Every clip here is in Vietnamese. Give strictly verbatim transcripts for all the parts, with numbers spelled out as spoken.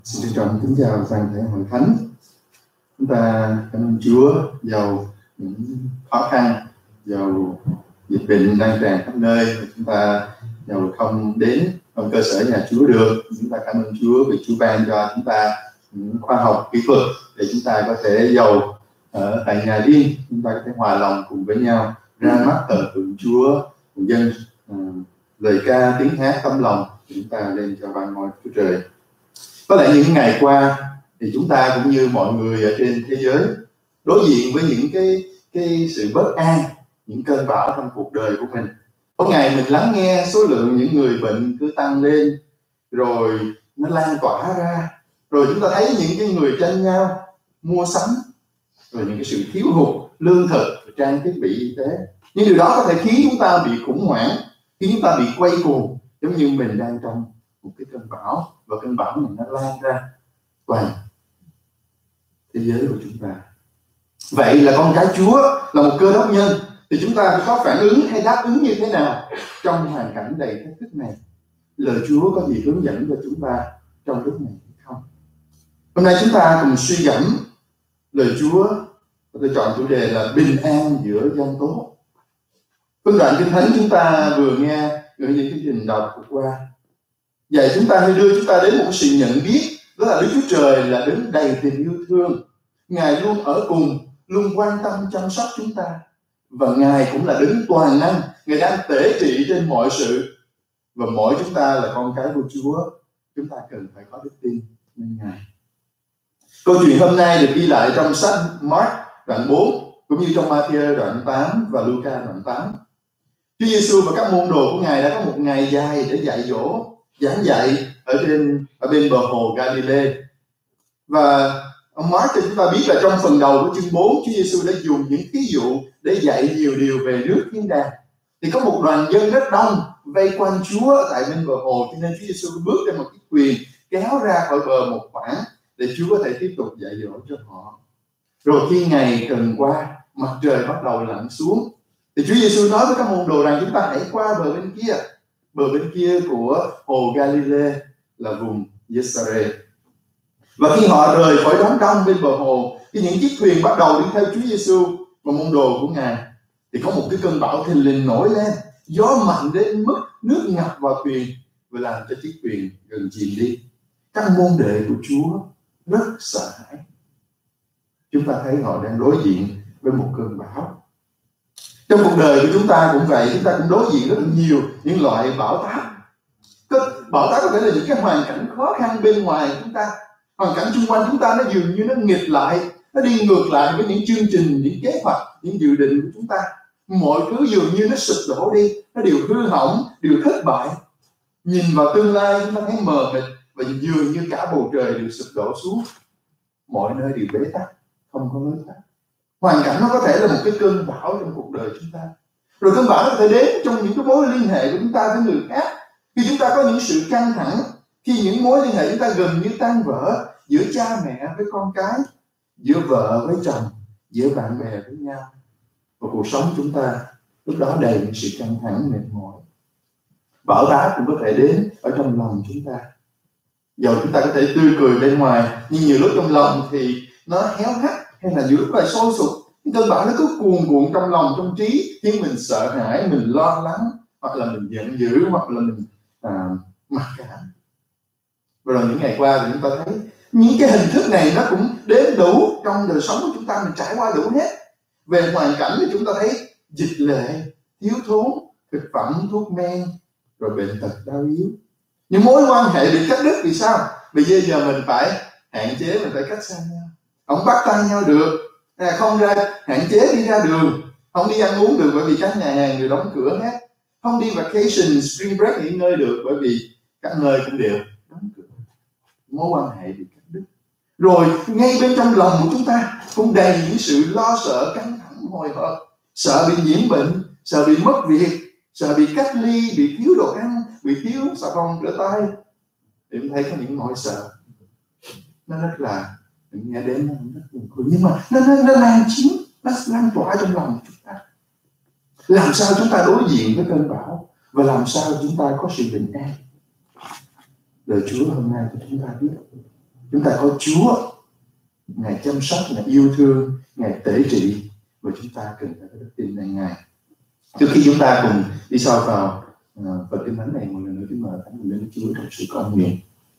Xin trân trọng kính chào toàn thể hội thánh. Chúng ta cảm ơn Chúa dầu những khó khăn, dầu dịch bệnh đang tràn khắp nơi, chúng ta dầu không đến trong cơ sở nhà Chúa được, chúng ta cảm ơn Chúa vì Chúa ban cho chúng ta những khoa học kỹ thuật để chúng ta có thể dầu ở tại nhà riêng, chúng ta có thể hòa lòng cùng với nhau ra mắt thờ phượng Chúa, cùng dân uh, lời ca tiếng hát tấm lòng chúng ta lên cho ban ngôi Chúa Trời. Có lẽ những ngày qua thì chúng ta cũng như mọi người ở trên thế giới đối diện với những cái cái sự bất an, những cơn bão trong cuộc đời của mình. Mỗi ngày mình lắng nghe số lượng những người bệnh cứ tăng lên, rồi nó lan tỏa ra, rồi chúng ta thấy những cái người tranh nhau mua sắm, rồi những cái sự thiếu hụt lương thực, trang thiết bị y tế. Nhưng điều đó có thể khiến chúng ta bị khủng hoảng, khiến chúng ta bị quay cuồng, giống như mình đang trong một cái cơn bão, và cơn bão này nó lan ra toàn thế giới của chúng ta. Vậy là con cái Chúa, là một cơ đốc nhân, thì chúng ta phải có phản ứng hay đáp ứng như thế nào trong hoàn cảnh đầy thách thức này? Lời Chúa có gì hướng dẫn cho chúng ta trong lúc này hay không? Hôm nay chúng ta cùng suy gẫm lời Chúa, và tôi chọn chủ đề là bình an giữa dân tốt. Phân đoạn Kinh Thánh chúng ta vừa nghe ở những chương trình đọc vừa qua dạy chúng ta, hay đưa chúng ta đến một sự nhận biết, đó là Đức Chúa Trời là đấng đầy tình yêu thương. Ngài luôn ở cùng, luôn quan tâm chăm sóc chúng ta, và Ngài cũng là đấng toàn năng. Ngài đang tể trị trên mọi sự, và mỗi chúng ta là con cái của Chúa, chúng ta cần phải có đức tin nên Ngài. Câu chuyện hôm nay được ghi lại trong sách Mark đoạn bốn, cũng như trong Ma-thi-ơ đoạn tám và Luca đoạn tám. Chúa Giêsu và các môn đồ của Ngài đã có một ngày dài để dạy dỗ, giảng dạy ở trên ở bên bờ hồ Galilee. Và ông Mark cho chúng ta biết là trong phần đầu của chương bốn, Chúa Giêsu đã dùng những ví dụ để dạy nhiều điều về nước thiên đàng. Thì có một đoàn dân rất đông vây quanh Chúa tại bên bờ hồ, cho nên Chúa Giêsu bước trên một chiếc thuyền kéo ra khỏi bờ một khoảng để Chúa có thể tiếp tục dạy dỗ cho họ. Rồi khi ngày gần qua, mặt trời bắt đầu lặn xuống, thì Chúa Giêsu nói với các môn đồ rằng chúng ta hãy qua bờ bên kia. Bờ bên kia của hồ Galilee là vùng Giê-sa-rê. Và khi họ rời khỏi đám đông bên bờ hồ, khi những chiếc thuyền bắt đầu đi theo Chúa Giêsu và môn đồ của Ngài, thì có một cái cơn bão thình lình nổi lên, gió mạnh đến mức nước ngập vào thuyền và làm cho chiếc thuyền gần chìm đi. Các môn đệ của Chúa rất sợ hãi. Chúng ta thấy họ đang đối diện với một cơn bão. Trong cuộc đời của chúng ta cũng vậy, chúng ta cũng đối diện rất nhiều những loại bão táp. Bão táp có thể là những cái hoàn cảnh khó khăn bên ngoài chúng ta, hoàn cảnh xung quanh chúng ta nó dường như nó nghịch lại, nó đi ngược lại với những chương trình, những kế hoạch, những dự định của chúng ta. Mọi thứ dường như nó sụp đổ đi, nó đều hư hỏng, đều thất bại. Nhìn vào tương lai chúng ta thấy mờ mịt, và dường như cả bầu trời đều sụp đổ xuống, mọi nơi đều bế tắc, không có lối thoát. Hoàn cảnh nó có thể là một cái cơn bão trong cuộc đời chúng ta. Rồi cơn bão nó có thể đến trong những cái mối liên hệ của chúng ta với người khác. Khi chúng ta có những sự căng thẳng, khi những mối liên hệ chúng ta gần như tan vỡ, giữa cha mẹ với con cái, giữa vợ với chồng, giữa bạn bè với nhau, và cuộc sống chúng ta lúc đó đầy những sự căng thẳng mệt mỏi. Bão táp cũng có thể đến ở trong lòng chúng ta. Dầu chúng ta có thể tươi cười bên ngoài, nhưng nhiều lúc trong lòng thì nó héo hắt, hay là nhiều lúc là sôi sục. Cái cơn bão nó cứ cuồn cuộn trong lòng, trong trí, khiến mình sợ hãi, mình lo lắng, hoặc là mình giận dữ, hoặc là mình à, mặc cảm. Và rồi những ngày qua thì chúng ta thấy những cái hình thức này nó cũng đến đủ trong đời sống của chúng ta, mình trải qua đủ hết. Về hoàn cảnh thì chúng ta thấy dịch lệ, thiếu thốn, thực phẩm, thuốc men, rồi bệnh tật đau yếu. Những mối quan hệ bị cắt đứt vì sao? Vì bây giờ mình phải hạn chế, mình phải cách xa nhau. Không bắt tay nhau được, không ra hạn chế đi ra đường, không đi ăn uống được bởi vì các nhà hàng đều đóng cửa hết, không đi vacation, spring break nghỉ ngơi được bởi vì các nơi cũng đều đóng cửa. Mối quan hệ bị cắt đứt. Rồi ngay bên trong lòng của chúng ta cũng đầy những sự lo sợ, căng thẳng, hồi hộp, sợ bị nhiễm bệnh, sợ bị mất việc, sợ bị cách ly, bị thiếu đồ ăn, bị thiếu xà phòng rửa tay. Thì em thấy có những nỗi sợ nó rất là, mình nghe đến nó rất buồn cười, nhưng mà nó, nó, nó lan chiếm, nó lan tỏa trong lòng chúng ta. Làm sao chúng ta đối diện với cơn bão, và làm sao chúng ta có sự bình an? Lời Chúa hôm nay cho chúng ta biết Chúng ta có Chúa, Ngài chăm sóc, Ngài yêu thương, Ngài tể trị, và chúng ta cần phải có đức tinในNgài. Trước khi chúng ta cùng đi sâu vào uh, phần kinh thánh này, một lần nữa chúng mời Thánh Linh Chúa trong sự cầu nguyện.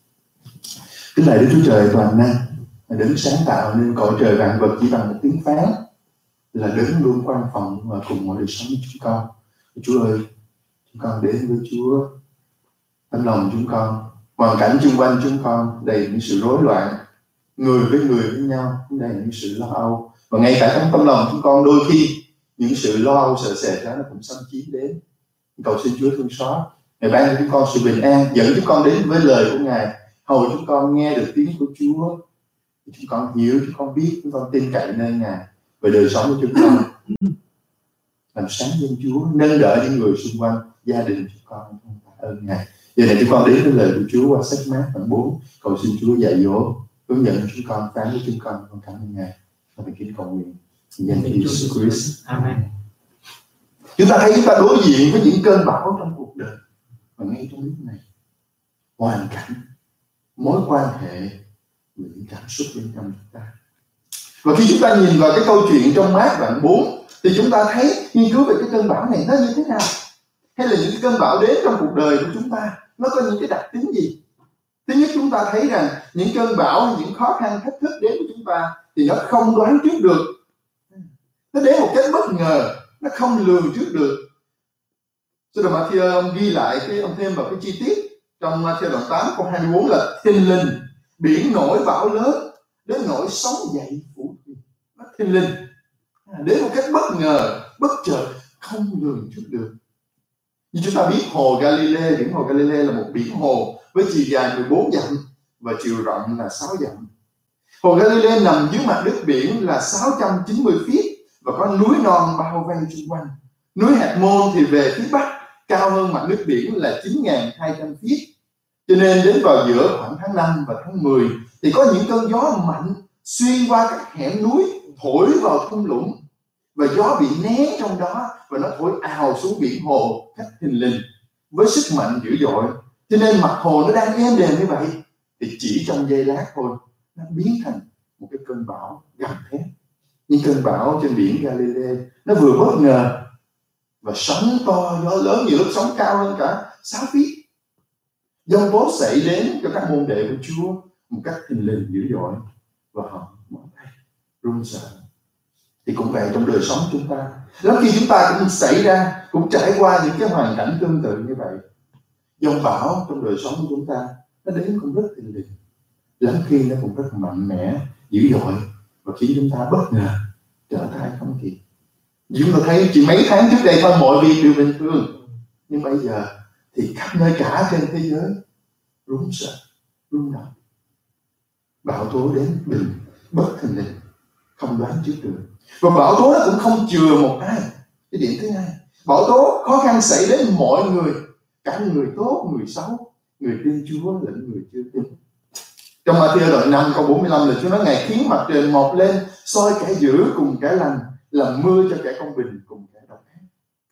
Kính lạy Đức Chúa Trời toàn năng, đấng sáng tạo nên cõi trời vạn vật chỉ bằng một tiếng phán, là đấng luôn quan phòng và cùng mọi đời sống của chúng con. Chúa ơi, chúng con đến với Chúa, tấm lòng chúng con, hoàn cảnh xung quanh chúng con đầy những sự rối loạn, người với người với nhau đầy những sự lo âu, và ngay cả trong tâm lòng chúng con đôi khi những sự lo âu sợ sệt đó nó cũng xâm chiếm đến. Cầu xin Chúa thương xót, Ngài ban cho chúng con sự bình an, dẫn chúng con đến với lời của Ngài, hầu chúng con nghe được tiếng của Chúa, chúng con hiểu, chúng con biết, chúng con tin cậy nơi Ngài, về đời sống của chúng con làm sáng danh Chúa, nâng đỡ những người xung quanh, gia đình chúng con. Ơn Ngài. Giờ này chúng con đến với lời của Chúa qua sách Mát đoạn bốn. Cầu xin Chúa dạy dỗ, hướng dẫn chúng con, phán với chúng con. Con cảm ơn Ngài. Và mình kính cầu nguyện danh Jesus Christ. Amen. Chúng ta thấy chúng ta đối diện với những cơn bão trong cuộc đời, và ngay trong lúc này, hoàn cảnh, mối quan hệ, những cảm xúc bên trong chúng ta. Và khi chúng ta nhìn vào cái câu chuyện trong Mát đoạn bốn, thì chúng ta thấy nghiên cứu về cái cơn bão này nó như thế nào, hay là những cơn bão đến trong cuộc đời của chúng ta nó có những cái đặc tính gì. Thứ nhất, chúng ta thấy rằng những cơn bão, những khó khăn thách thức đến của chúng ta thì nó không đoán trước được, nó đến một cách bất ngờ, nó không lường trước được. Sứ đồ Ma-thi-ơ ông ghi lại cái ông thêm vào cái chi tiết trong Ma-thi-ơ đoạn tám câu hai mươi bốn là thình lình biển nổi bão lớn đến nỗi sóng dậy phủ thuyền. Nó thình lình đến một cách bất ngờ, bất chợt, không lường trước được. Như chúng ta biết, hồ Galilee, biển hồ Galilee là một biển hồ với chiều dài mười bốn dặm và chiều rộng là sáu dặm. Hồ Galilee nằm dưới mặt nước biển là sáu trăm chín mươi feet và có núi non bao vây xung quanh. Núi Hạt Môn thì về phía bắc, cao hơn mặt nước biển là chín nghìn hai trăm feet. Cho nên đến vào giữa khoảng tháng năm và tháng mười thì có những cơn gió mạnh xuyên qua các hẻm núi, thổi vào thung lũng, và gió bị né trong đó và nó thổi ào xuống biển hồ cách thình lình với sức mạnh dữ dội. Cho nên mặt hồ nó đang êm đềm như vậy thì chỉ trong giây lát thôi nó biến thành một cái cơn bão gầm thét. Những cơn bão trên biển Galilee nó vừa bất ngờ và sóng to gió lớn, nhiều lúc sóng cao hơn cả sáu feet. Giông tố xảy đến cho các môn đệ của Chúa một cách thình lình dữ dội và họ mỏi tay run sợ. Thì cũng vậy trong đời sống chúng ta, lắm khi chúng ta cũng xảy ra, cũng trải qua những cái hoàn cảnh tương tự như vậy. Giông bão trong đời sống của chúng ta nó đến cũng rất thình lình, lắm khi nó cũng rất mạnh mẽ, dữ dội và khiến chúng ta bất ngờ trở tay không kịp. Chúng ta thấy chỉ mấy tháng trước đây thôi mọi việc đều bình thường, nhưng bây giờ thì khắp nơi cả trên thế giới run sợ, rung động. Bão tố đến bình bất thình lình, không đoán trước được. Và bão tố nó cũng không chừa một ai. Cái điểm thứ hai, bão tố khó khăn xảy đến mọi người, cả người tốt, người xấu, người tin Chúa lẫn người chưa tin. Trong Ma-thi-ơ đoạn năm câu bốn mươi lăm là Chúa nói Ngài khiến mặt trời mọc lên, soi kẻ dữ cùng kẻ lành, làm mưa cho kẻ công bình cùng kẻ độc ác.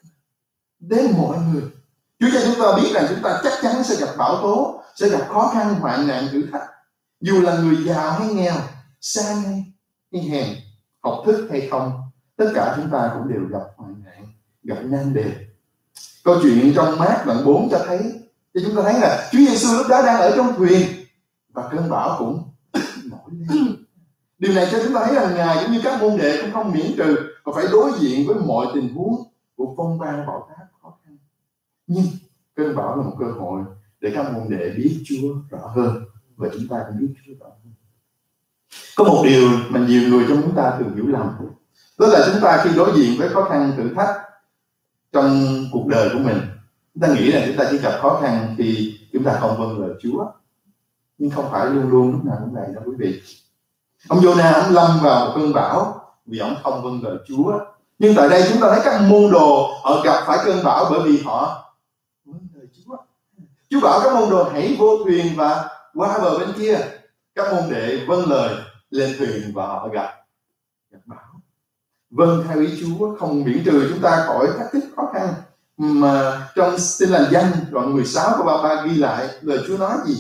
Đến mọi người. Chúa cho chúng ta biết rằng chúng ta chắc chắn sẽ gặp bão tố, sẽ gặp khó khăn, hoạn nạn, thử thách. Dù là người giàu hay nghèo, sang hay, hay hèn, học thức hay không, tất cả chúng ta cũng đều gặp hoạn nạn, gặp nan đề. Câu chuyện trong Mát đoạn bốn cho thấy, thì chúng ta thấy là Chúa Giêsu lúc đó đang ở trong thuyền và cơn bão cũng nổi lên. Điều này cho chúng ta thấy rằng Ngài cũng như các môn đệ cũng không miễn trừ và phải đối diện với mọi tình huống của phong ba bão táp khó khăn. Nhưng cơn bão là một cơ hội để các môn đệ biết Chúa rõ hơn và chúng ta cũng biết Chúa rõ hơn. Có một điều mà nhiều người trong chúng ta thường hiểu lầm, đó là chúng ta khi đối diện với khó khăn thử thách trong cuộc đời của mình, chúng ta nghĩ là chúng ta chỉ gặp khó khăn thì chúng ta không vâng lời Chúa. Nhưng không phải luôn luôn lúc nào cũng vậy đâu quý vị. Ông Giô-na ông lâm vào một cơn bão vì ông không vâng lời Chúa. Nhưng tại đây chúng ta thấy các môn đồ họ gặp phải cơn bão bởi vì họ vâng lời Chúa. Chúa bảo các môn đồ hãy vô thuyền và qua bờ bên kia. Các môn đệ vâng lời lên thuyền và họ gặp gặp bão. Vâng theo ý Chúa, không miễn trừ chúng ta khỏi thách thức khó khăn. Mà trong Tin Lành Danh đoạn mười sáu của ba ba ghi lại lời Chúa nói gì?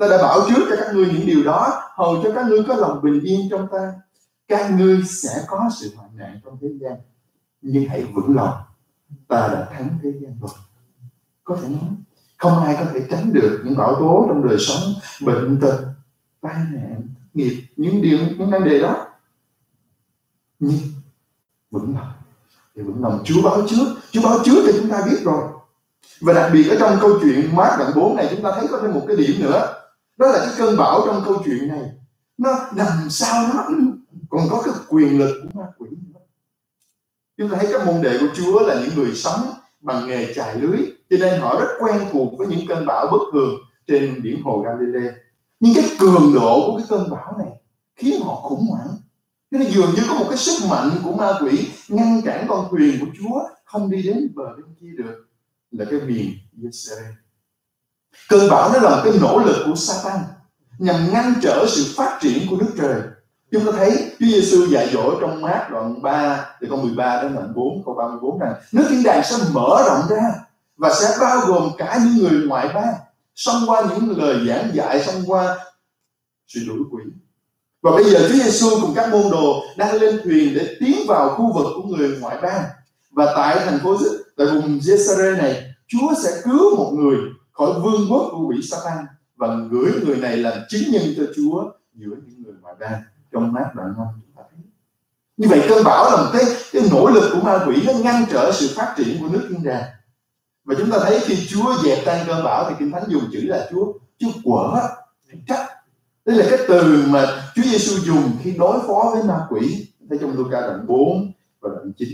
Ta đã bảo trước cho các ngươi những điều đó, hầu cho các ngươi có lòng bình yên trong ta. Các ngươi sẽ có sự hoạn nạn trong thế gian, nhưng hãy vững lòng, ta đã thắng thế gian rồi. Có thể nói, không ai có thể tránh được những bão tố trong đời sống, bệnh tật, tai nạn, nghiệp, những điều, những vấn đề đó. Nhưng vững lòng, thì vững lòng Chúa báo trước, Chúa báo trước thì chúng ta biết rồi. Và đặc biệt ở trong câu chuyện Mác đoạn bốn này, chúng ta thấy có thêm một cái điểm nữa. Đó là cái cơn bão trong câu chuyện này, nó nằm sau nó còn có cái quyền lực của ma quỷ nữa. Chúng ta thấy các môn đệ của Chúa là những người sống bằng nghề chài lưới, cho nên họ rất quen thuộc với những cơn bão bất thường trên biển hồ Galilee. Nhưng cái cường độ của cái cơn bão này khiến họ khủng hoảng. Thế nên dường như có một cái sức mạnh của ma quỷ ngăn cản con thuyền của Chúa không đi đến bờ bên kia được, là cái miền Giê-sa-rê. Cơn bão nó là một cái nỗ lực của Sa-tan nhằm ngăn trở sự phát triển của Đức Trời. Chúng ta thấy Chúa Giê-xu dạy dỗ trong Mác đoạn ba từ câu mười ba đến đoạn bốn câu ba mươi bốn rằng nước thiên đàng sẽ mở rộng ra và sẽ bao gồm cả những người ngoại bang, xông qua những lời giảng dạy, xông qua sự đuổi quỷ. Và bây giờ Chúa Giê-xu cùng các môn đồ đang lên thuyền để tiến vào khu vực của người ngoại bang. Và tại thành phố, tại vùng Giê-sa-rê này, Chúa sẽ cứu một người khỏi vương quốc của quỷ Sa-tan và gửi người này làm chứng nhân cho Chúa giữa những người ngoại bang. Trong Mác đoạn năm chúng ta thấy như vậy, cơn bão là một cái, cái nỗ lực của ma quỷ, nó ngăn trở sự phát triển của nước thiên đàng. Và chúng ta thấy khi Chúa dẹp tan cơn bão thì Kinh Thánh dùng chữ là Chúa Chúa quở, trách. Đây là cái từ mà Chúa Giê-xu dùng khi đối phó với ma quỷ. Thấy trong Luca đoạn bốn và đoạn chín,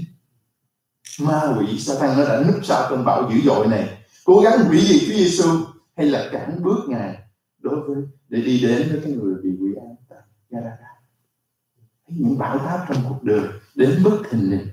ma quỷ Sa-tan nó đã núp sau cơn bão dữ dội này, cố gắng hủy diệt Chúa Giê-xu hay là cản bước Ngài đối với để đi đến với cái người bị quỷ ám tại Gadara. Những bão táp trong cuộc đời đến bất thình lình,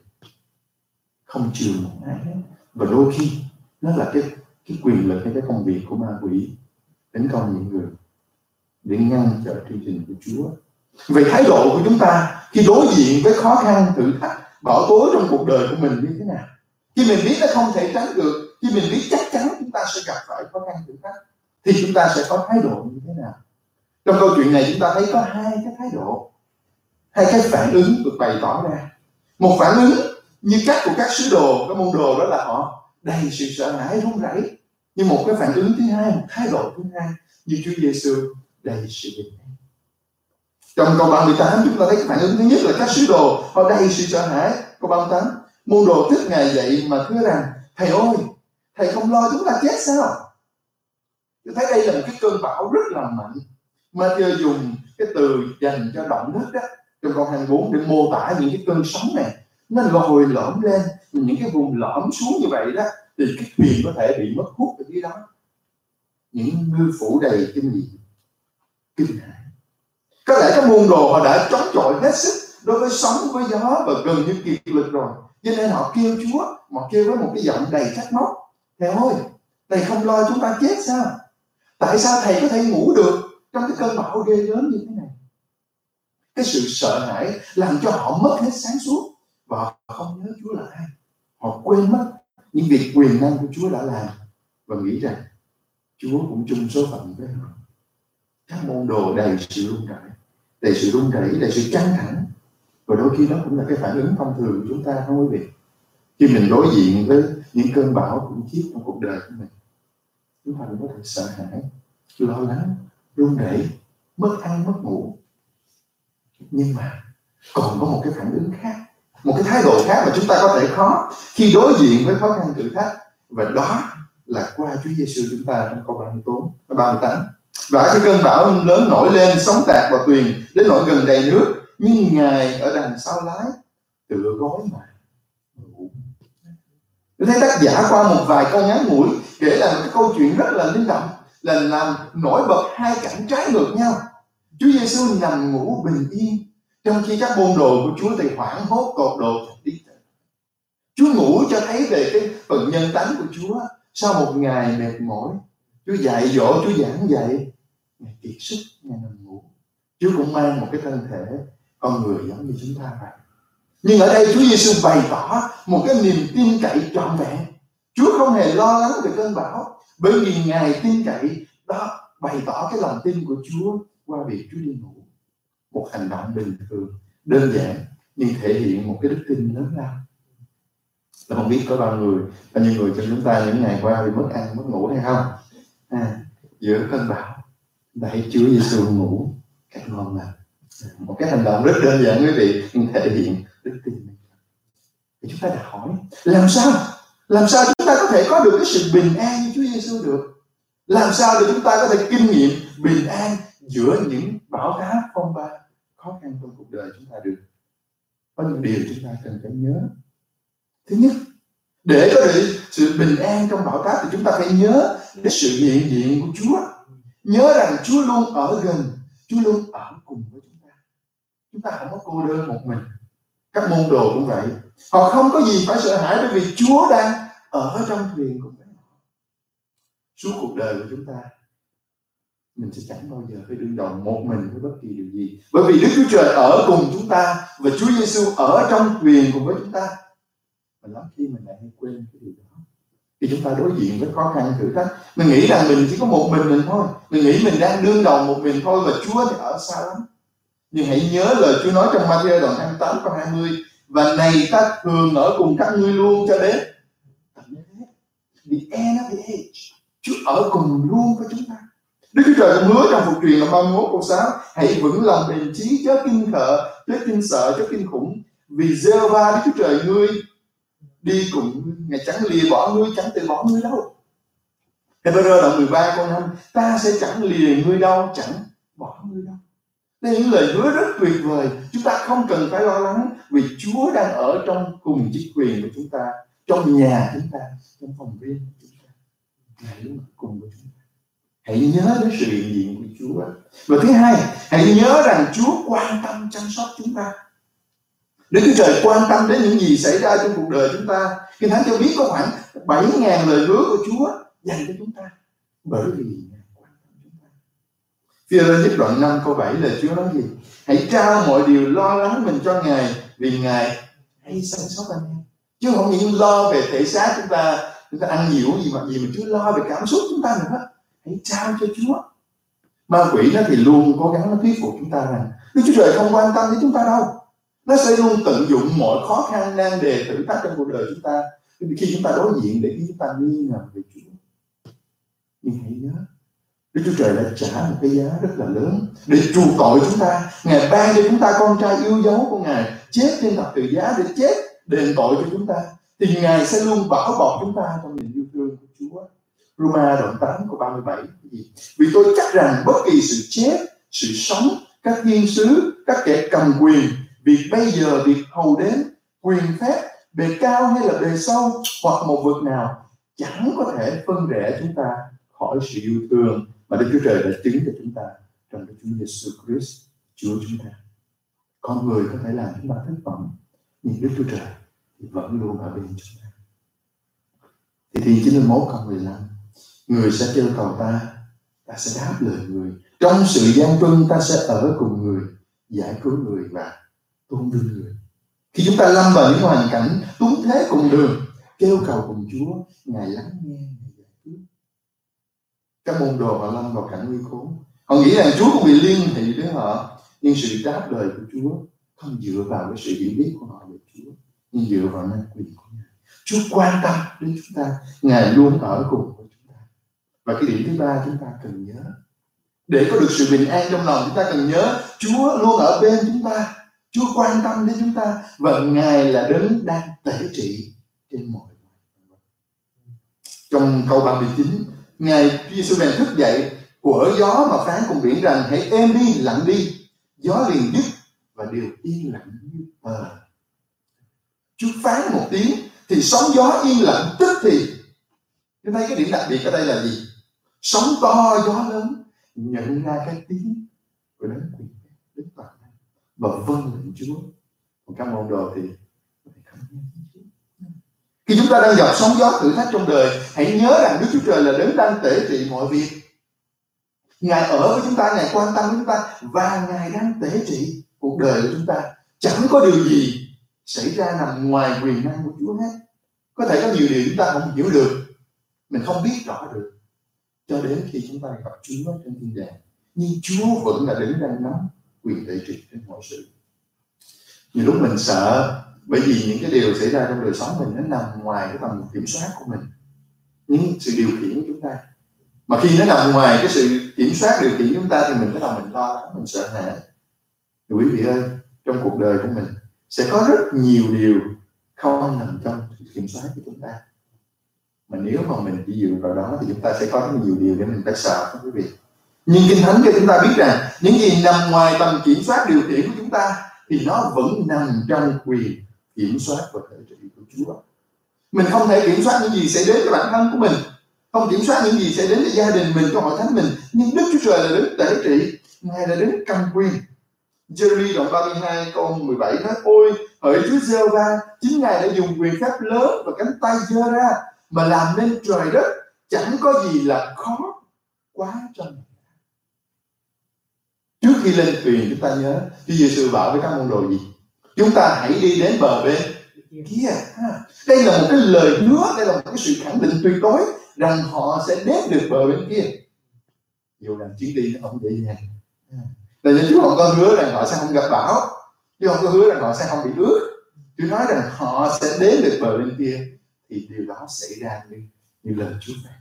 không chừa một ai hết. Và đôi khi nó là cái cái quyền lực hay cái công việc của ma quỷ tấn công những người để ngăn trở chương trình của Chúa. Vậy thái độ của chúng ta khi đối diện với khó khăn, thử thách, bão tố trong cuộc đời của mình như thế nào? Khi mình biết nó không thể tránh được, khi mình biết chắc chắn chúng ta sẽ gặp phải khó khăn, thử thách, thì chúng ta sẽ có thái độ như thế nào? Trong câu chuyện này chúng ta thấy có hai cái thái độ, hai cái phản ứng được bày tỏ ra. Một phản ứng như cách của các sứ đồ, các môn đồ, đó là họ đầy sự sợ hãi, run rẩy. Nhưng một cái phản ứng thứ hai, một thái độ thứ hai như Chúa Giê-xu đầy sự bình an. Trong câu ba mươi tám chúng ta thấy cái phản ứng thứ nhất là các sứ đồ họ đầy sự sợ hãi. Câu ba mươi tám, môn đồ thức Ngài dậy mà thưa rằng: Thầy ơi, Thầy không lo chúng ta chết sao? Tôi thấy đây là một cái cơn bão rất là mạnh. Ma-thi-ơ dùng cái từ dành cho động đất đó trong câu hai mươi bốn để mô tả những cái cơn sóng này. Nó lồi lõm lên, những cái vùng lõm xuống như vậy đó, thì cái thuyền có thể bị mất hút ở dưới đó. Những ngư phủ đầy kinh nghiệm, kinh hãi. Có lẽ các môn đồ họ đã chống chọi hết sức đối với sóng, với gió và gần như kiệt lực rồi, cho nên họ kêu Chúa, họ kêu với một cái giọng đầy trách móc: Thầy ơi, Thầy không lo chúng ta chết sao? Tại sao Thầy có thể ngủ được trong cái cơn bão ghê gớm như thế này? Cái sự sợ hãi làm cho họ mất hết sáng suốt và họ không nhớ Chúa là ai. Họ quên mất những việc quyền năng của Chúa đã làm và nghĩ rằng Chúa cũng chung số phận với họ. Các môn đồ đầy sự run rẩy, đầy sự run rẩy, đầy sự căng thẳng. Và đôi khi đó cũng là cái phản ứng thông thường của chúng ta, không quý vị. Khi mình đối diện với những cơn bão khủng khiếp trong cuộc đời của mình, chúng ta cũng có thể sợ hãi, lo lắng, run rẩy, mất ăn, mất ngủ. Nhưng mà còn có một cái phản ứng khác, một cái thái độ khác mà chúng ta có thể có khi đối diện với khó khăn thử thách, và đó là qua Chúa Giê-xu chúng ta trong câu ba mươi bốn, ba mươi tám. Và cái cơn bão lớn nổi lên, sóng tạt vào thuyền đến nỗi gần đầy nước, nhưng Ngài ở đằng sau lái tựa gối mà ngủ. Tôi thấy tác giả qua một vài câu ngắn ngủi kể là một cái câu chuyện rất là linh động, là làm nổi bật hai cảnh trái ngược nhau. Chúa Giê-xu nằm ngủ bình yên, trong khi các môn đồ của Chúa thì hoảng hốt cột đồ đi. Chúa ngủ cho thấy về cái phần nhân tánh của Chúa. Sau một ngày mệt mỏi, Chúa dạy dỗ, Chúa giảng dạy, Ngài kiệt sức, Ngài nằm ngủ. Chúa cũng mang một cái thân thể con người giống như chúng ta vậy. Nhưng ở đây Chúa Giê-xu bày tỏ một cái niềm tin cậy trọn vẹn. Chúa không hề lo lắng về cơn bão, bởi vì Ngài tin cậy đó bày tỏ cái lòng tin của Chúa qua việc Chúa đi ngủ. Một hành động bình thường, đơn giản, nhưng thể hiện một cái đức tin lớn lao. Tôi không biết có bao người, bao nhiêu người trong chúng ta những ngày qua bị mất ăn, mất ngủ hay không? À, giữa cơn bão, đẩy Chúa Giêsu ngủ cách ngon lành. Một cái hành động rất đơn giản quý vị, nhưng thể hiện đức tin. Thì chúng ta đã hỏi, làm sao? Làm sao chúng ta có thể có được cái sự bình an như Chúa Giêsu được? Làm sao để chúng ta có thể kinh nghiệm bình an giữa những bão táp phong ba khó khăn trong cuộc đời chúng ta được? Có những điều chúng ta cần phải nhớ. Thứ nhất, để có được sự bình an trong bão táp thì chúng ta phải nhớ đến sự hiện diện của Chúa. Nhớ rằng Chúa luôn ở gần, Chúa luôn ở cùng với chúng ta. Chúng ta không có cô đơn một mình. Các môn đồ cũng vậy. Họ không có gì phải sợ hãi bởi vì Chúa đang ở trong thuyền cùng với họ. Suốt cuộc đời của chúng ta, mình sẽ chẳng bao giờ phải đương đầu một mình với bất kỳ điều gì. Bởi vì Đức Chúa Trời ở cùng chúng ta và Chúa Giêsu ở trong thuyền cùng với chúng ta. Và lắm khi mình lại hay quên cái điều đó. Khi chúng ta đối diện với khó khăn thử thách, mình nghĩ rằng mình chỉ có một mình mình thôi. Mình nghĩ mình đang đương đầu một mình thôi và Chúa thì ở xa lắm. Nhưng hãy nhớ lời Chúa nói trong Ma-thi-ơ đoạn hai mươi tám câu hai mươi: và này ta thường ở cùng các ngươi luôn cho đến the end of the age. Chúa ở cùng luôn với chúng ta. Đức Chúa Trời cũng hứa trong Phục truyền là ba mươi mốt câu sáu: hãy vững lòng bền chí, chớ kinh khờ, chớ kinh sợ, chớ kinh khủng, vì Giê-hô-va Đức Chúa Trời ngươi đi cùng ngươi, Ngài chẳng lìa bỏ ngươi, chẳng từ bỏ ngươi đâu. Hê-bơ-rơ đoạn mười ba câu năm: ta sẽ chẳng lìa ngươi đâu, chẳng bỏ ngươi đâu. Đây là những lời hứa rất tuyệt vời. Chúng ta không cần phải lo lắng vì Chúa đang ở trong cùng chiếc quyền của chúng ta, trong nhà chúng ta, trong phòng riêng của chúng ta. Ngài luôn ở cùng với chúng ta. Hãy nhớ đến sự hiện diện của Chúa. Và thứ hai, hãy nhớ rằng Chúa quan tâm chăm sóc chúng ta. Đức Chúa Trời quan tâm đến những gì xảy ra trong cuộc đời chúng ta. Kinh Thánh cho biết có khoảng bảy nghìn lời hứa của Chúa dành cho chúng ta. Bởi vì Ngài quan tâm chúng ta. Phi-e-rơ nhất đoạn năm câu bảy là Chúa nói gì? Hãy trao mọi điều lo lắng mình cho Ngài, vì Ngài hay săn sóc anh em. Chứ không những lo về thể xác chúng ta, chúng ta ăn nhiều gì mà gì mà Chúa lo về cảm xúc chúng ta nữa. Hãy trao cho Chúa. Ma quỷ nó thì luôn cố gắng nó thuyết phục chúng ta rằng Đức Chúa Trời không quan tâm đến chúng ta đâu. Nó sẽ luôn tận dụng mọi khó khăn nan đề thử thách trong cuộc đời chúng ta khi chúng ta đối diện để khi chúng ta nghi ngờ về Chúa. Nhưng hãy nhớ, Đức Chúa Trời đã trả một cái giá rất là lớn để chuộc tội chúng ta. Ngài ban cho chúng ta con trai yêu dấu của Ngài, chết trên thập tự giá để chết đền tội cho chúng ta. Thì Ngài sẽ luôn bảo bọc chúng ta trong niềm yêu thương của Chúa. Roma đoạn tám câu ba mươi bảy: vì tôi chắc rằng bất kỳ sự chết, sự sống, các thiên sứ, các kẻ cầm quyền, việc bây giờ, việc hầu đến, quyền phép, bề cao hay là bề sâu, hoặc một vực nào, chẳng có thể phân rẽ chúng ta khỏi sự yêu thương mà Đức Chúa Trời đã chứng cho chúng ta trong Đức Chúa Giêsu Christ, Chúa chúng ta. Con người có thể làm chúng ta thất vọng, nhưng Đức Chúa Trời thì vẫn luôn ở bên chúng ta. Thì Thi chín mươi mốt câu mười lăm: người sẽ kêu cầu ta, ta sẽ đáp lời người. Trong sự gian truân ta sẽ ở cùng người, giải cứu người và tôn vinh người. Khi chúng ta lâm vào những hoàn cảnh túng thế cùng đường, kêu cầu cùng Chúa, Ngài lắng nghe, Ngài giải cứu. Các môn đồ họ lâm vào cảnh nguy khốn, họ nghĩ rằng Chúa cũng bị liên hệ với họ, nhưng sự đáp lời của Chúa không dựa vào cái sự hiểu biết của họ về Chúa, nhưng dựa vào năng quyền của Ngài. Chúa quan tâm đến chúng ta, Ngài luôn ở cùng với chúng ta. Và cái điểm thứ ba chúng ta cần nhớ, để có được sự bình an trong lòng, chúng ta cần nhớ Chúa luôn ở bên chúng ta, Chúa quan tâm đến chúng ta, và Ngài là đấng đang tể trị trên mọi loài. Trong câu ba mươi chín, Ngài Giêsu bèn thức dậy, quở gió mà phán cùng biển rằng hãy êm đi, lặng đi. Gió liền dứt và điều yên lặng như tờ. Chúa phán một tiếng thì sóng gió yên lặng tức thì. Chúng thấy cái điểm đặc biệt ở đây là gì? Sóng to gió lớn nhận ra cái tiếng của đấng quyền đấng toàn năng và vâng lệnh Chúa. Còn các môn đồ thì không nghe tiếng Chúa. Khi chúng ta đang gặp sóng gió thử thách trong đời, hãy nhớ rằng Đức Chúa Trời là đấng đang tể trị mọi việc. Ngài ở với chúng ta, Ngài quan tâm với chúng ta, và Ngài đang tể trị cuộc đời của chúng ta. Chẳng có điều gì xảy ra nằm ngoài quyền năng của Chúa hết. Có thể có nhiều điều chúng ta không hiểu được, mình không biết rõ được, cho đến khi chúng ta gặp Chúa trên thiên đàng. Nhưng Chúa vẫn là đấng đang nắm quyền tể trị trên mọi sự. Nhiều lúc mình sợ bởi vì những cái điều xảy ra trong đời sống mình nó nằm ngoài cái tầm kiểm soát của mình, những sự điều khiển của chúng ta. Mà khi nó nằm ngoài cái sự kiểm soát điều khiển chúng ta thì mình bắt đầu mình lo lắng, mình sợ hãi. Thì quý vị ơi, trong cuộc đời của mình sẽ có rất nhiều điều không nằm trong sự kiểm soát của chúng ta. Mà nếu mà mình chỉ dựa vào đó thì chúng ta sẽ có rất nhiều điều để mình phải sợ các quý vị. Nhưng Kinh Thánh cho chúng ta biết rằng những gì nằm ngoài tầm kiểm soát điều khiển của chúng ta thì nó vẫn nằm trong quyền kiểm soát và thể trị của Chúa. Mình không thể kiểm soát những gì sẽ đến cho bản thân của mình, không kiểm soát những gì sẽ đến cho gia đình mình, cho hội thánh mình. Nhưng Đức Chúa Trời là đấng tể trị, Ngài là đấng cầm quyền. Jeremy đoạn ba mươi hai câu mười bảy nói: ôi hỡi Chúa Giê-hô-va, chính Ngài đã dùng quyền phép lớn và cánh tay giơ ra mà làm nên trời đất, chẳng có gì là khó quá cho Ngài. Trước khi lên thuyền chúng ta nhớ Chúa Giê-xu bảo với các môn đồ gì? Chúng ta hãy đi đến bờ bên kia. Đây là một cái lời hứa, đây là một cái sự khẳng định tuyệt đối rằng họ sẽ đến được bờ bên kia. Dù rằng chuyến đi nó không dễ dàng. Tại vì Chúa không có hứa rằng họ sẽ không gặp bão, Chúa không có hứa rằng họ sẽ không bị ướt. Chúa nói rằng họ sẽ đến được bờ bên kia, thì điều đó xảy ra như, như lời Chúa phán.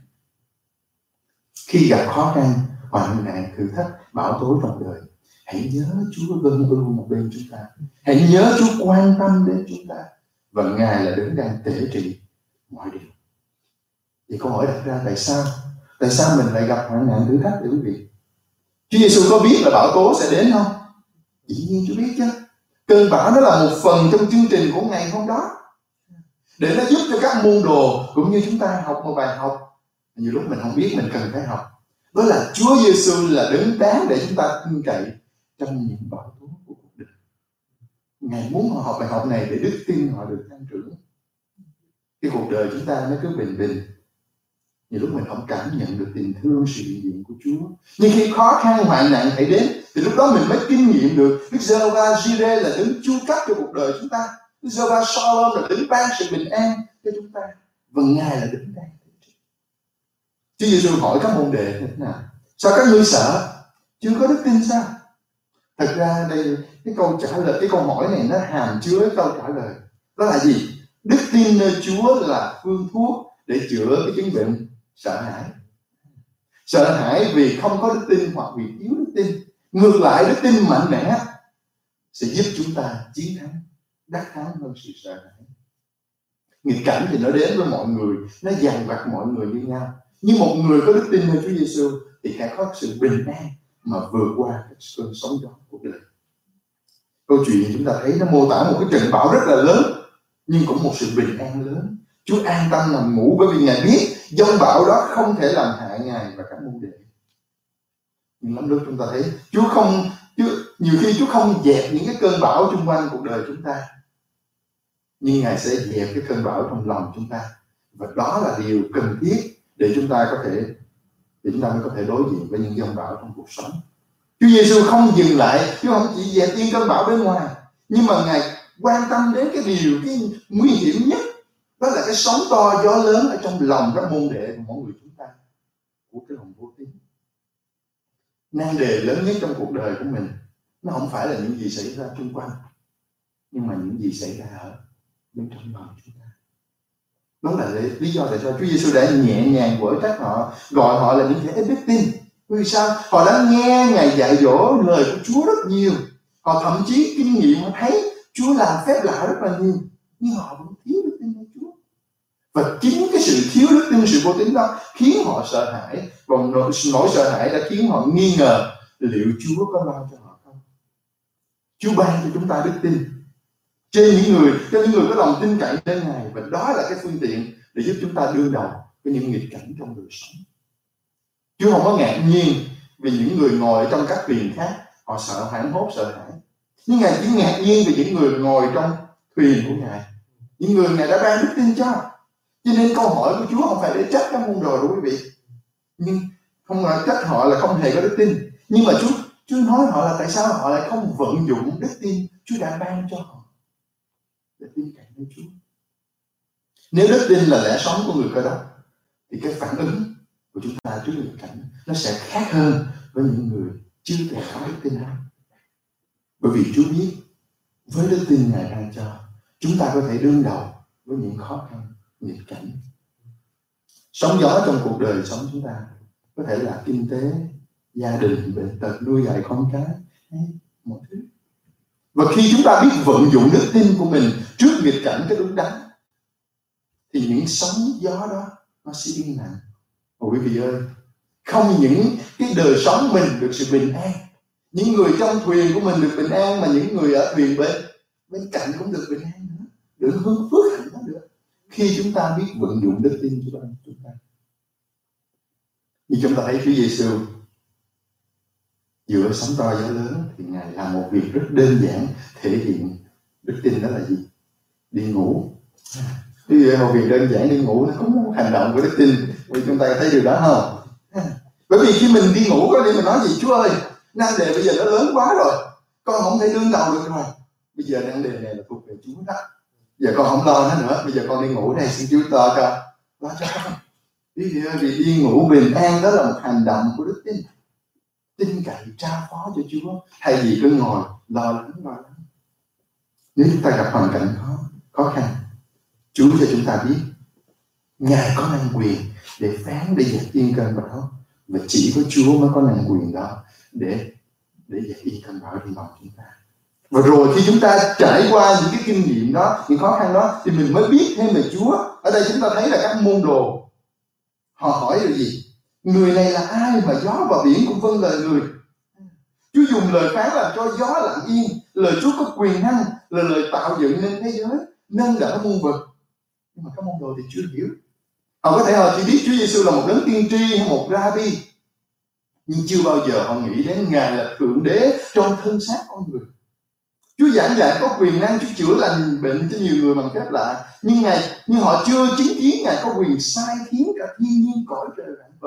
Khi gặp khó khăn, hoạn nạn, thử thách, bão tố trong đời, hãy nhớ Chúa vâng ưu một bên chúng ta. Hãy nhớ Chúa quan tâm đến chúng ta, và Ngài là đấng đang tể trị mọi điều. Thì câu hỏi đặt ra, tại sao? Tại sao mình lại gặp hoạn nạn thử thách để quý vị? Chúa Giê-xu có biết là bão tố sẽ đến không? Dĩ nhiên Chúa biết chứ. Cơn bão nó là một phần trong chương trình của ngày hôm đó, để nó giúp cho các môn đồ cũng như chúng ta học một bài học. Nhiều lúc mình không biết mình cần phải học. Đó là Chúa Giê-xu là đấng đáng để chúng ta tin cậy trong những bão tố của cuộc đời. Ngài muốn họ học bài học này để đức tin họ được tăng trưởng. Cái cuộc đời chúng ta nó cứ bình bình, nhiều lúc mình không cảm nhận được tình thương, sự hiện diện của Chúa. Nhưng khi khó khăn hoạn nạn xảy đến thì lúc đó mình mới kinh nghiệm được Đức Giê-hô-va Jireh là đấng chu cấp cho cuộc đời chúng ta. Đức Giê-hô-va Shalom là đấng ban sự bình an cho chúng ta, và Ngài là đấng đang. Chúa Giê-xu hỏi các môn đệ thế nào? Sao các ngươi sợ? Chưa có đức tin sao? Thật ra đây cái câu trả lời, cái câu hỏi này nó hàm chứa cái câu trả lời. Đó là gì? Đức tin nơi Chúa là phương thuốc để chữa cái chứng bệnh sợ hãi. Sợ hãi vì không có đức tin hoặc vì thiếu đức tin. Ngược lại, đức tin mạnh mẽ sẽ giúp chúng ta chiến thắng, đắc thắng hơn sự sợ hãi. Nghịch cảnh thì nó đến với mọi người, nó dằn vặt mọi người như nhau. Nhưng một người có đức tin nơi Chúa Giê-xu thì sẽ có sự bình an mà vượt qua cái cơn sóng gió của đời. Câu chuyện chúng ta thấy nó mô tả một cái trận bão rất là lớn, nhưng cũng một sự bình an lớn. Chúa an tâm nằm ngủ bởi vì Ngài biết giông bão đó không thể làm hại Ngài và các môn đệ. Nhưng lắm lúc chúng ta thấy Chúa không, Chúa, nhiều khi Chúa không dẹp những cái cơn bão xung quanh cuộc đời chúng ta, nhưng Ngài sẽ dẹp cái cơn bão trong lòng chúng ta, và đó là điều cần thiết để chúng ta có thể để chúng ta mới có thể đối diện với những giông bão trong cuộc sống. Chúa Giê-xu không dừng lại, Chúa không chỉ dẹp yên cơn bão bên ngoài, nhưng mà Ngài quan tâm đến cái điều cái nguy hiểm nhất, đó là cái sóng to gió lớn ở trong lòng các môn đệ của mỗi người chúng ta, của cái lòng vô tín. Nan đề lớn nhất trong cuộc đời của mình nó không phải là những gì xảy ra xung quanh, nhưng mà những gì xảy ra ở bên trong lòng chúng ta. Đó là lý do tại sao Chúa Giê-xu đã nhẹ nhàng quở trách họ, gọi họ là những kẻ ít đức tin. Vì sao? Họ đã nghe Ngài dạy dỗ lời của Chúa rất nhiều. Họ thậm chí kinh nghiệm, họ thấy Chúa làm phép lạ rất là nhiều, nhưng họ vẫn thiếu đức tin với Chúa. Và chính cái sự thiếu đức tin, sự vô tín đó khiến họ sợ hãi, và nỗi, nỗi sợ hãi đã khiến họ nghi ngờ liệu Chúa có lo cho họ không. Chúa ban cho chúng ta đức tin trên những người, cho những người có lòng tin cậy nơi Ngài, và đó là cái phương tiện để giúp chúng ta đương đầu với những nghịch cảnh trong đời sống. Chúa không có ngạc nhiên vì những người ngồi trong các thuyền khác họ sợ hoảng hốt sợ hãi, nhưng Ngài chỉ ngạc nhiên vì những người ngồi trong thuyền của Ngài, những người Ngài đã ban đức tin cho. Cho nên câu hỏi của Chúa không phải để trách các môn đồ đâu quý vị, nhưng không phải trách họ là không hề có đức tin, nhưng mà Chúa Chúa nói họ là tại sao họ lại không vận dụng đức tin Chúa đã ban cho họ để tin cậy nơi Chúa. Nếu đức tin là lẽ sống của người Cơ Đốc thì cái phản ứng của chúng ta trước nghịch cảnh nó sẽ khác hơn với những người chưa từng có đức tin đó. Bởi vì Chúa biết với đức tin Ngài ban cho, chúng ta có thể đương đầu với những khó khăn, nghịch cảnh. Sóng gió trong cuộc đời sống chúng ta có thể là kinh tế, gia đình, bệnh tật, nuôi dạy con cái, hay mọi thứ. Và khi chúng ta biết vận dụng đức tin của mình trước nghịch cảnh cái đúng đắn, thì những sóng gió đó nó sẽ yên lặng. Ôi quý vị ơi, không những cái đời sống mình được sự bình an, những người trong thuyền của mình được bình an, mà những người ở thuyền bên bên cạnh cũng được bình an nữa, được hưởng phước hạnh đó được. Khi chúng ta biết vận dụng đức tin của chúng ta. Như chúng ta thấy Chúa Giêsu giữa sóng to gió lớn thì Ngài làm một việc rất đơn giản thể hiện đức tin, đó là gì? Đi ngủ. Đi một việc đơn giản, đi ngủ, nó cũng một hành động của đức tin. Vì chúng ta thấy điều đó không? Bởi vì khi mình đi ngủ có đi mình nói gì? Chúa ơi, nan đề bây giờ nó lớn quá rồi, con không thể đương đầu được rồi. Bây giờ nan đề này là thuộc về Chúa đó. Giờ con không lo nó nữa, bây giờ con đi ngủ đây, xin Chúa lo cho, lo cho con. Vì, vì đi ngủ bình an đó là một hành động của đức tin. Tin cậy trao phó cho Chúa, thay vì cứ ngồi lo lắng lo lắng. Nếu chúng ta gặp hoàn cảnh khó, khó khăn, Chúa cho chúng ta biết Ngài có năng quyền để phán, để dẹp yên cơn bão, và chỉ có Chúa mới có năng quyền đó để để dẹp yên cơn bão trong lòng chúng ta. Và rồi khi chúng ta trải qua những cái kinh nghiệm đó, những khó khăn đó, thì mình mới biết thêm về Chúa. Ở đây chúng ta thấy là các môn đồ họ hỏi điều gì? Người này là ai mà gió và biển cũng vâng lời người? Chúa dùng lời phán làm cho gió lặng yên. Lời Chúa có quyền năng, là lời tạo dựng nên thế giới, nâng đỡ muôn vật. Nhưng mà các môn đồ thì chưa hiểu. Họ có thể họ chỉ biết Chúa Giêsu là một đấng tiên tri hay một rabbi, nhưng chưa bao giờ họ nghĩ đến Ngài là thượng đế trong thân xác con người. Chúa giảng dạy có quyền năng, Chúa chữa lành bệnh cho nhiều người bằng phép lạ, nhưng Ngài, nhưng họ chưa chứng kiến Ngài có quyền sai khiến cả thiên nhiên cõi trời vạn vật.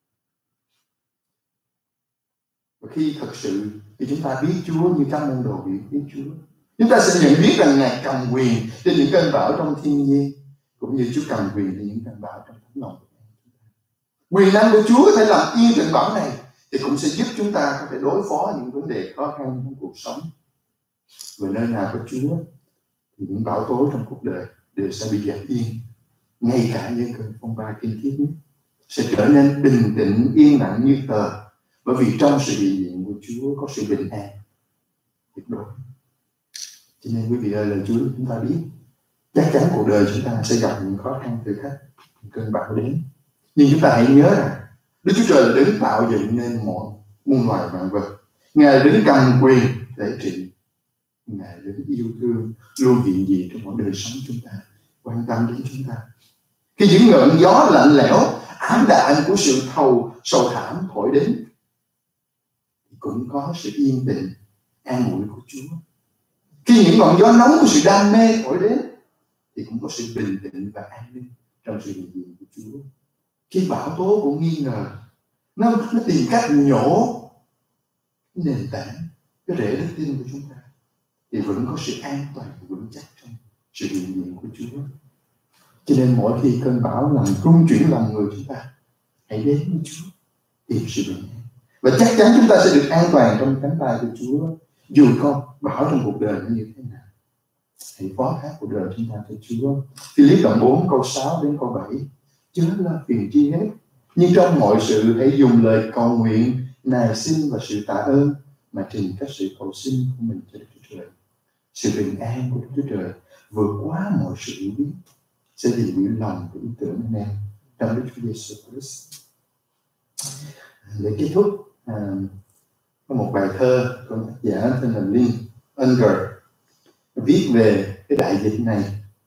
Và khi thật sự khi chúng ta biết Chúa như các môn đồ biết biết Chúa, chúng ta sẽ nhận biết rằng Ngài cầm quyền trên những cơn bão trong thiên nhiên, cũng như Chúa cầm quyền trên những cơn bão trong tấm lòng. Quyền năng của Chúa có thể làm yên trận bão này, thì cũng sẽ giúp chúng ta có thể đối phó những vấn đề khó khăn trong cuộc sống. Và nơi nào có Chúa thì những bão tố trong cuộc đời đều sẽ bị dẹp yên. Ngay cả những cơn phong ba kinh khiếp nhất sẽ trở nên bình tĩnh, yên lặng như tờ, bởi vì trong sự hiện diện của Chúa có sự bình an tuyệt đối. Cho nên quý vị ơi, lời Chúa chúng ta biết chắc chắn cuộc đời chúng ta sẽ gặp những khó khăn thử thách, những cơn bão đến. Nhưng chúng ta hãy nhớ rằng Đức Chúa Trời là đấng tạo dựng nên mọi muôn loài vạn vật. Ngài là đấng cầm quyền để trị. Ngài là đấng yêu thương, luôn hiện diện trong mọi đời sống chúng ta, quan tâm đến chúng ta. Khi những ngợn gió lạnh lẽo, ám đạm của sự thầu sầu thảm thổi đến, thì cũng có sự yên tĩnh, an ủi của Chúa. Khi những ngọn gió nóng của sự đam mê thổi đến, thì cũng có sự bình tĩnh và an ninh trong sự hiện diện của Chúa. Khi bão tố của nghi ngờ nó, nó tìm cách nhổ nền tảng, cái rễ đức tin của chúng ta, thì vẫn có sự an toàn vững chắc trong sự hiện diện của Chúa. Cho nên mỗi khi cơn bão làm rung chuyển lòng người chúng ta, hãy đến với Chúa tìm sự bình an, và chắc chắn chúng ta sẽ được an toàn trong cánh tay của Chúa. Dù có bão trong cuộc đời nó như thế nào, hãy phó thác cuộc đời chúng ta cho Chúa. Philip đoạn bốn câu sáu đến câu bảy: chớ lo phiền chi hết, nhưng trong mọi sự hãy dùng lời cầu nguyện, nài xin và sự tạ ơn mà trình các sự cầu xin của mình cho Đức Chúa Trời. Sự bình an của Đức Chúa Trời vượt quá mọi sự hiểu biết sẽ gìn giữ lòng của ý tưởng anh em trong Đức Chúa Giêsu Christ. Để kết thúc, à, có một bài thơ của tác giả tên là Lynn Unger viết về cái đại dịch này,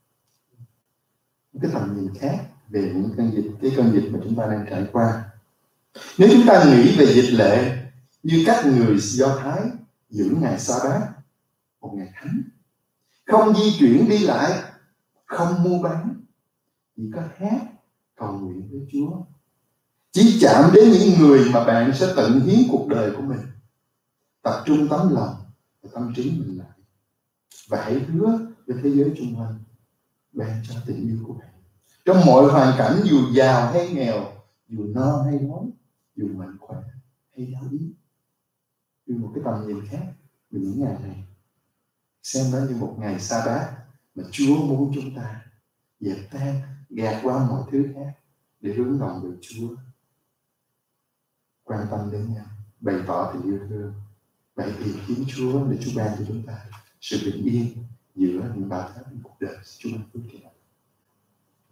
cái tầm nhìn khác về những cơn dịch, cái cơn dịch mà chúng ta đang trải qua. Nếu chúng ta nghĩ về dịch lệ như các người Do Thái giữ ngày Sa-bát, một ngày thánh, không di chuyển đi lại, không mua bán, chỉ có hát cầu nguyện với Chúa, chỉ chạm đến những người mà bạn sẽ tận hiến cuộc đời của mình, tập trung tấm lòng và tâm trí mình lại, và hãy hứa với thế giới xung quanh ban cho tình yêu của bạn. Trong mọi hoàn cảnh dù giàu hay nghèo, dù no hay đói, dù mạnh khỏe hay đau yếu. Đưa một cái tầm nhìn khác về những ngày này, xem nó như một ngày sa bát mà Chúa muốn chúng ta dẹp tan, gạt qua mọi thứ khác để hướng lòng về Chúa, quan tâm đến nhau, bày tỏ tình yêu thương. Vậy thì kiếm Chúa để Chúa ban cho chúng ta sự bình yên giữa những bão táp của cuộc đời. Chúa ban phước cho